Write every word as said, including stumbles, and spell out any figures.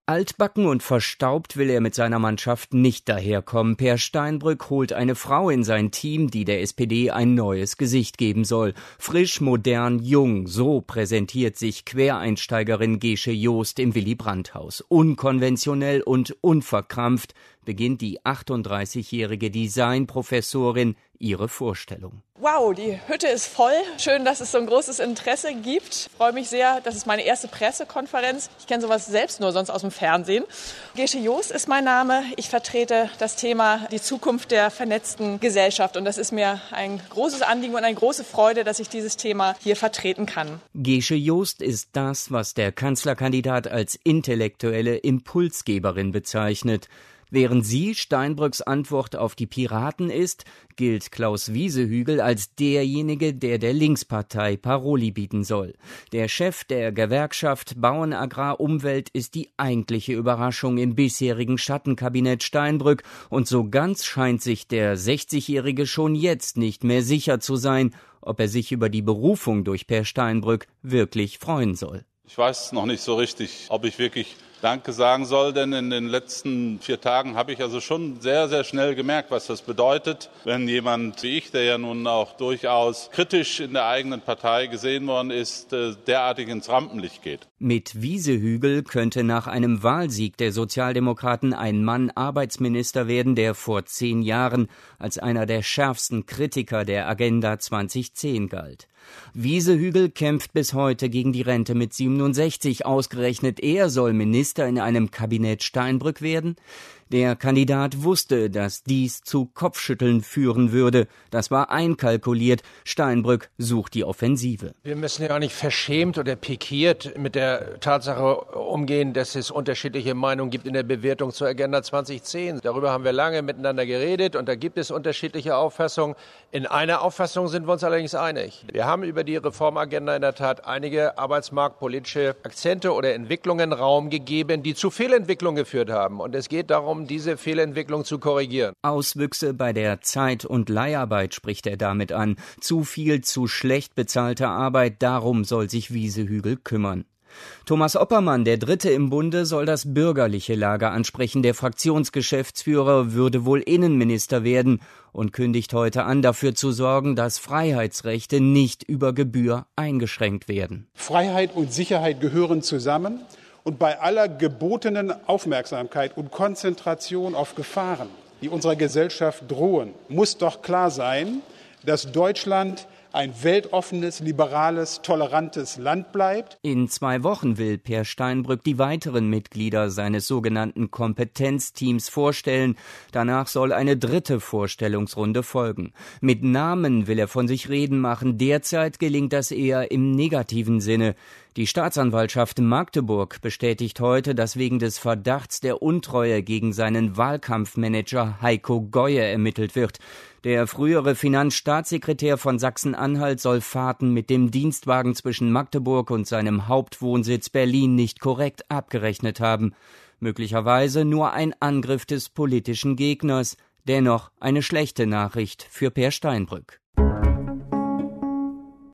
Altbacken und verstaubt will er mit seiner Mannschaft nicht daherkommen. Peer Steinbrück holt eine Frau in sein Team, die der S P D ein neues Gesicht geben soll. Frisch, modern, jung, so präsentiert sich Quereinsteigerin Gesche Joost im Willy-Brandt-Haus. Unkonventionell und unverkrampft beginnt die achtunddreißigjährige Designprofessorin ihre Vorstellung. Wow, die Hütte ist voll. Schön, dass es so ein großes Interesse gibt. Ich freue mich sehr, das ist meine erste Pressekonferenz. Ich kenne sowas selbst nur sonst aus dem Fernsehen. Gesche Joost ist mein Name. Ich vertrete das Thema die Zukunft der vernetzten Gesellschaft. Und das ist mir ein großes Anliegen und eine große Freude, dass ich dieses Thema hier vertreten kann. Gesche Joost ist das, was der Kanzlerkandidat als intellektuelle Impulsgeberin bezeichnet. Während sie Steinbrücks Antwort auf die Piraten ist, gilt Klaus Wiesehügel als derjenige, der der Linkspartei Paroli bieten soll. Der Chef der Gewerkschaft Bauen, Agrar, Umwelt ist die eigentliche Überraschung im bisherigen Schattenkabinett Steinbrück, und so ganz scheint sich der sechzigjährige schon jetzt nicht mehr sicher zu sein, ob er sich über die Berufung durch Peer Steinbrück wirklich freuen soll. Ich weiß noch nicht so richtig, ob ich wirklich Danke sagen soll, denn in den letzten vier Tagen habe ich also schon sehr, sehr schnell gemerkt, was das bedeutet, wenn jemand wie ich, der ja nun auch durchaus kritisch in der eigenen Partei gesehen worden ist, derartig ins Rampenlicht geht. Mit Wiesehügel könnte nach einem Wahlsieg der Sozialdemokraten ein Mann Arbeitsminister werden, der vor zehn Jahren als einer der schärfsten Kritiker der Agenda zweitausendzehn galt. Wiesehügel kämpft bis heute gegen die Rente mit siebenundsechzig. Ausgerechnet er soll Minister in einem Kabinett Steinbrück werden? Der Kandidat wusste, dass dies zu Kopfschütteln führen würde. Das war einkalkuliert. Steinbrück sucht die Offensive. Wir müssen ja auch nicht verschämt oder pikiert mit der Tatsache umgehen, dass es unterschiedliche Meinungen gibt in der Bewertung zur Agenda zweitausendzehn. Darüber haben wir lange miteinander geredet und da gibt es unterschiedliche Auffassungen. In einer Auffassung sind wir uns allerdings einig. Wir haben über die Reformagenda in der Tat einige arbeitsmarktpolitische Akzente oder Entwicklungen Raum gegeben, die zu Fehlentwicklungen geführt haben. Und es geht darum, diese Fehlentwicklung zu korrigieren. Auswüchse bei der Zeit- und Leiharbeit spricht er damit an. Zu viel, zu schlecht bezahlte Arbeit, darum soll sich Wiesehügel kümmern. Thomas Oppermann, der Dritte im Bunde, soll das bürgerliche Lager ansprechen. Der Fraktionsgeschäftsführer würde wohl Innenminister werden und kündigt heute an, dafür zu sorgen, dass Freiheitsrechte nicht über Gebühr eingeschränkt werden. Freiheit und Sicherheit gehören zusammen. Und bei aller gebotenen Aufmerksamkeit und Konzentration auf Gefahren, die unserer Gesellschaft drohen, muss doch klar sein, dass Deutschland ein weltoffenes, liberales, tolerantes Land bleibt. In zwei Wochen will Peer Steinbrück die weiteren Mitglieder seines sogenannten Kompetenzteams vorstellen. Danach soll eine dritte Vorstellungsrunde folgen. Mit Namen will er von sich reden machen. Derzeit gelingt das eher im negativen Sinne. Die Staatsanwaltschaft Magdeburg bestätigt heute, dass wegen des Verdachts der Untreue gegen seinen Wahlkampfmanager Heiko Goye ermittelt wird. Der frühere Finanzstaatssekretär von Sachsen-Anhalt soll Fahrten mit dem Dienstwagen zwischen Magdeburg und seinem Hauptwohnsitz Berlin nicht korrekt abgerechnet haben. Möglicherweise nur ein Angriff des politischen Gegners. Dennoch eine schlechte Nachricht für Peer Steinbrück.